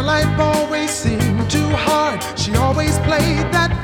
life always seemed too hard. She always played that